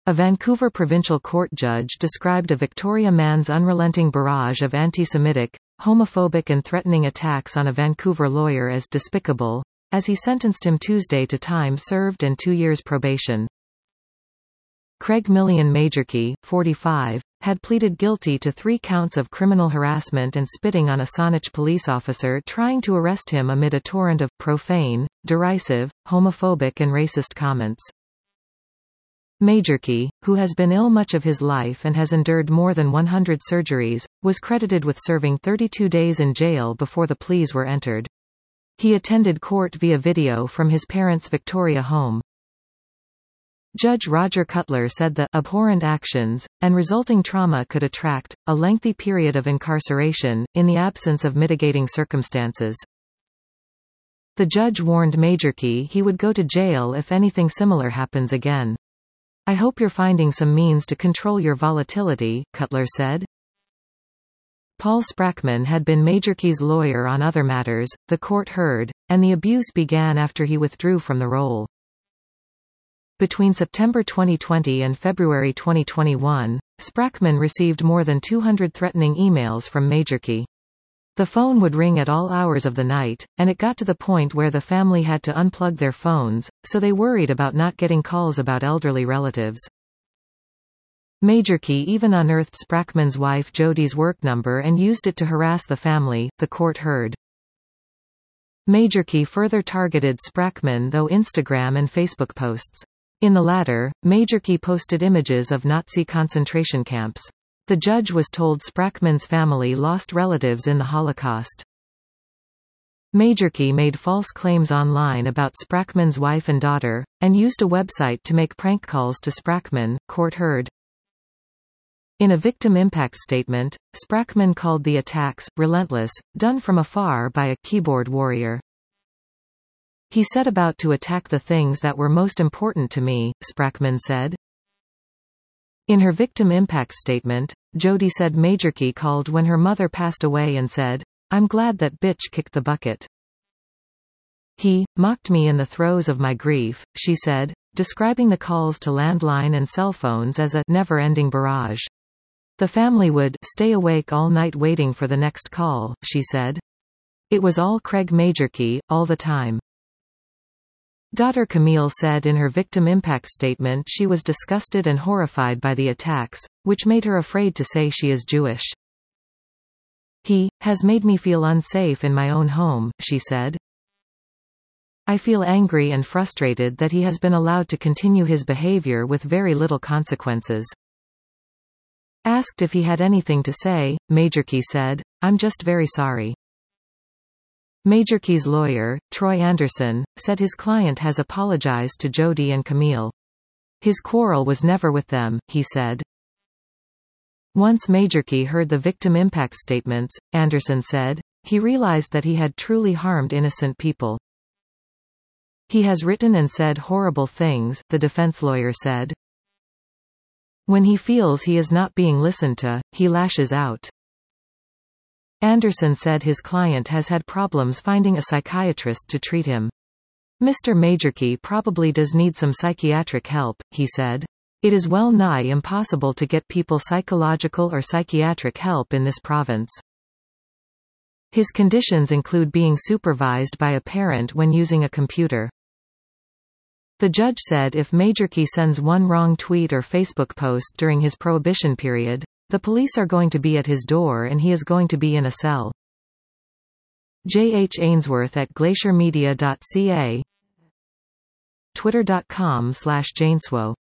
A Vancouver provincial court judge described a Victoria man's unrelenting barrage of anti-Semitic, homophobic and threatening attacks on a Vancouver lawyer as despicable, as he sentenced him Tuesday to time served and 2 years probation. Craig Millian Majorkey, 45, had pleaded guilty to 3 counts of criminal harassment and spitting on a Saanich police officer trying to arrest him amid a torrent of profane, derisive, homophobic and racist comments. Majorkey, who has been ill much of his life and has endured more than 100 surgeries, was credited with serving 32 days in jail before the pleas were entered. He attended court via video from his parents' Victoria home. Judge Roger Cutler said the abhorrent actions and resulting trauma could attract a lengthy period of incarceration, in the absence of mitigating circumstances. The judge warned Majorkey he would go to jail if anything similar happens again. "I hope you're finding some means to control your volatility," Cutler said. Paul Sprackman had been Majorkey's lawyer on other matters, the court heard, and the abuse began after he withdrew from the role. Between September 2020 and February 2021, Sprackman received more than 200 threatening emails from Majorkey. The phone would ring at all hours of the night, and it got to the point where the family had to unplug their phones, so they worried about not getting calls about elderly relatives. Majorkey even unearthed Sprackman's wife Jodi's work number and used it to harass the family, the court heard. Majorkey further targeted Sprackman through Instagram and Facebook posts. In the latter, Majorkey posted images of Nazi concentration camps. The judge was told Sprackman's family lost relatives in the Holocaust. Majorkey made false claims online about Sprackman's wife and daughter, and used a website to make prank calls to Sprackman, court heard. In a victim impact statement, Sprackman called the attacks relentless, done from afar by a keyboard warrior. "He set about to attack the things that were most important to me," Sprackman said. In her victim impact statement, Jodi said Majorkey called when her mother passed away and said, "I'm glad that bitch kicked the bucket." "He mocked me in the throes of my grief," she said, describing the calls to landline and cell phones as a never-ending barrage. "The family would stay awake all night waiting for the next call," she said. "It was all Craig Majorkey, all the time." Daughter Camille said in her victim impact statement she was disgusted and horrified by the attacks, which made her afraid to say she is Jewish. "He has made me feel unsafe in my own home," she said. "I feel angry and frustrated that he has been allowed to continue his behavior with very little consequences." Asked if he had anything to say, Majorkey said, "I'm just very sorry." Majorkey's lawyer, Troy Anderson, said his client has apologized to Jodi and Camille. His quarrel was never with them, he said. Once Majorkey heard the victim impact statements, Anderson said, he realized that he had truly harmed innocent people. "He has written and said horrible things," the defense lawyer said. "When he feels he is not being listened to, he lashes out." Anderson said his client has had problems finding a psychiatrist to treat him. "Mr. Majorkey probably does need some psychiatric help," he said. "It is well nigh impossible to get people psychological or psychiatric help in this province." His conditions include being supervised by a parent when using a computer. The judge said if Majorkey sends one wrong tweet or Facebook post during his prohibition period, the police are going to be at his door and he is going to be in a cell. J. H. Ainsworth at glaciermedia.ca, twitter.com/Janeswo